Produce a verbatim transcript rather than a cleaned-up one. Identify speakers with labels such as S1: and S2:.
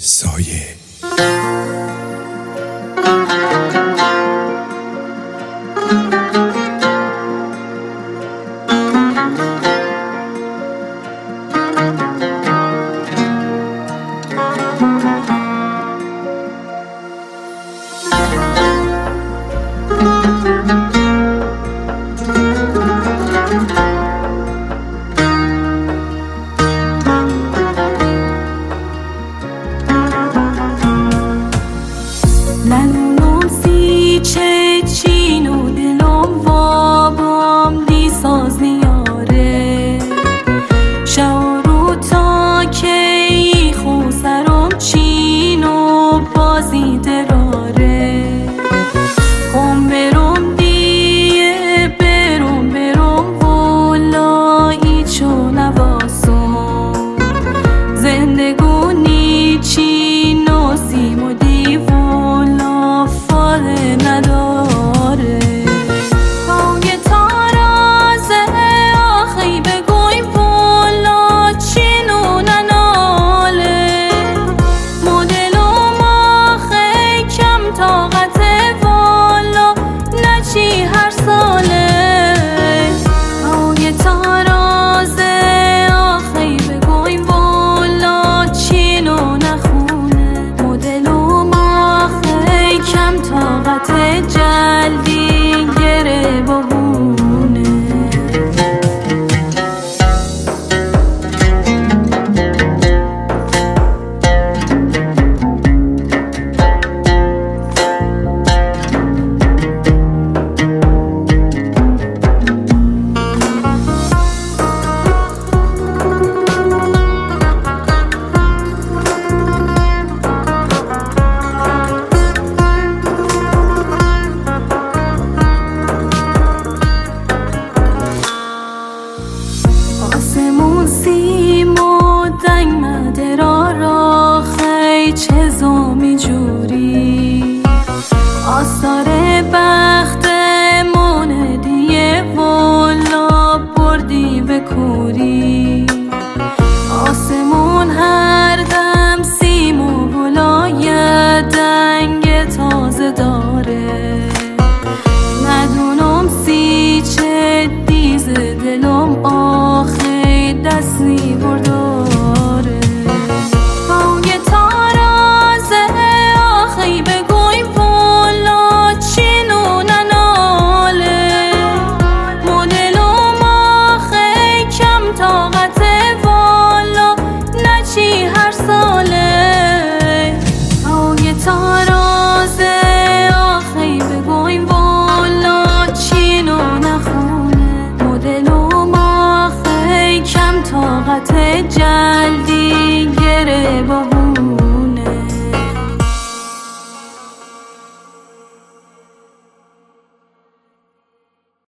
S1: سایه.
S2: ننونم سی چه چین و دلم وابام دی ساز نیاره شعرو تا کی خو سرم چین و بازی دراره قم برم دیه برم برم ولایی چو نواسم زندگونی چین و سیم و دیو نداره پای تارازه آخی بگویم والا چینو نناله مدلوم آخی کم طاقت والا نچی هر ساله پای تارازه آخی بگویم والا چینو نخونه مدلوم آخی کم طاقت جلدی گره ببونه آسمون سیم و دنگ مدرا را خی چه زومی جوری آثار بخت موندیه والا بردی به کوری آسمون هر دم سیم و بلای دنگ تازه داره ندونم سی چه دیز دلم آخی دستی برداره پای تارازه آخی بگویم والا چینو نناله مدلوم آخی کم طاقت والا نچی هر ساله پای تارازه آخی بگویم والا چینو نخونه مدلوم آخی کم طاقت جلدی گره با